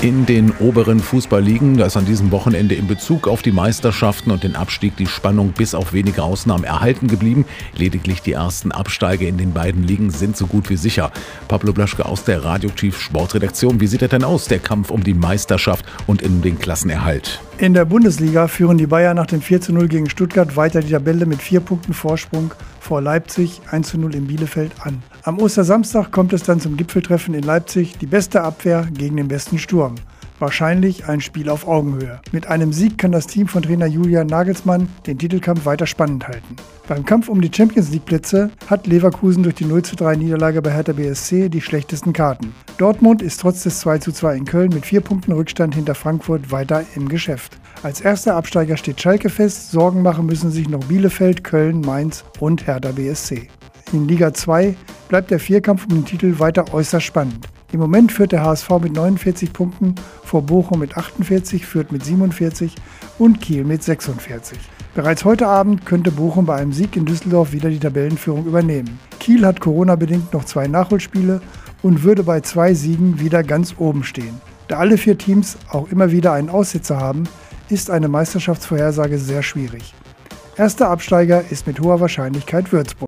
In den oberen Fußballligen, da ist an diesem Wochenende in Bezug auf die Meisterschaften und den Abstieg die Spannung bis auf wenige Ausnahmen erhalten geblieben. Lediglich die ersten Absteiger in den beiden Ligen sind so gut wie sicher. Pablo Blaschke aus der Radio-Chief Sportredaktion. Wie sieht er denn aus, der Kampf um die Meisterschaft und um den Klassenerhalt? In der Bundesliga führen die Bayern nach dem 4:0 gegen Stuttgart weiter die Tabelle mit 4 Punkten Vorsprung vor Leipzig 1:0 in Bielefeld an. Am Ostersamstag kommt es dann zum Gipfeltreffen in Leipzig, die beste Abwehr gegen den besten Sturm. Wahrscheinlich ein Spiel auf Augenhöhe. Mit einem Sieg kann das Team von Trainer Julian Nagelsmann den Titelkampf weiter spannend halten. Beim Kampf um die Champions-League-Plätze hat Leverkusen durch die 0:3 bei Hertha BSC die schlechtesten Karten. Dortmund ist trotz des 2:2 in Köln mit 4 Punkten Rückstand hinter Frankfurt weiter im Geschäft. Als erster Absteiger steht Schalke fest, Sorgen machen müssen sich noch Bielefeld, Köln, Mainz und Hertha BSC. In Liga 2 bleibt der Vierkampf um den Titel weiter äußerst spannend. Im Moment führt der HSV mit 49 Punkten, vor Bochum mit 48, Fürth mit 47 und Kiel mit 46. Bereits heute Abend könnte Bochum bei einem Sieg in Düsseldorf wieder die Tabellenführung übernehmen. Kiel hat Corona-bedingt noch 2 Nachholspiele und würde bei 2 Siegen wieder ganz oben stehen. Da alle 4 Teams auch immer wieder einen Aussetzer haben, ist eine Meisterschaftsvorhersage sehr schwierig. Erster Absteiger ist mit hoher Wahrscheinlichkeit Würzburg.